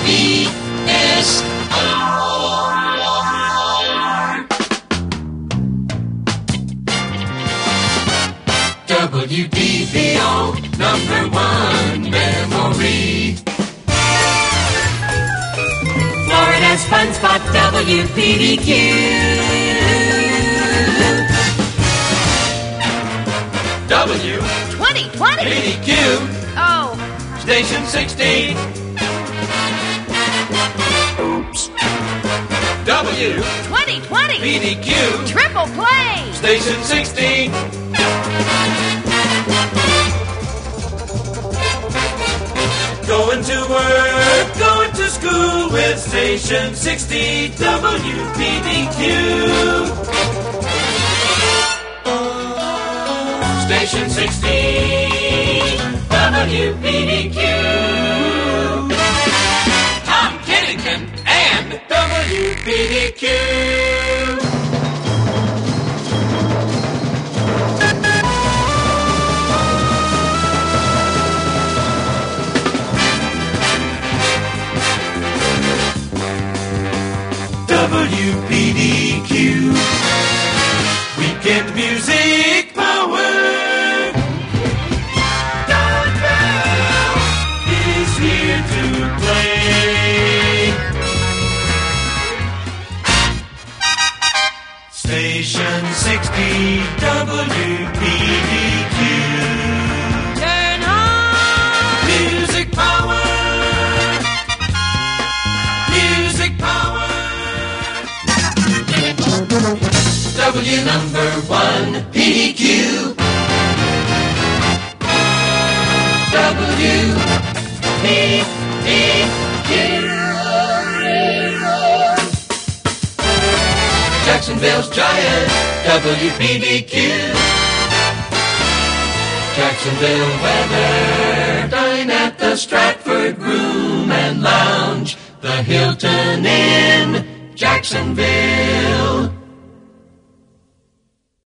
WDVO, #1 memory. Florida's Fun Spot, WPDQ. W2020 PDQ. Oh. Station 16. Oops. W2020 PDQ. Triple play. Station 16. Going to work, going to school with Station 60 WPDQ. Station 60 WPDQ. Tom Kennington and WPDQ. WPDQ. Weekend music power. Don Bell is here to play. Station 60 WPDQ. Turn on Music power. Music power. W #1 PDQ. WPDQ. Jacksonville's Giant. WPDQ. Jacksonville weather. Dine at the Stratford Room and Lounge. The Hilton Inn, Jacksonville.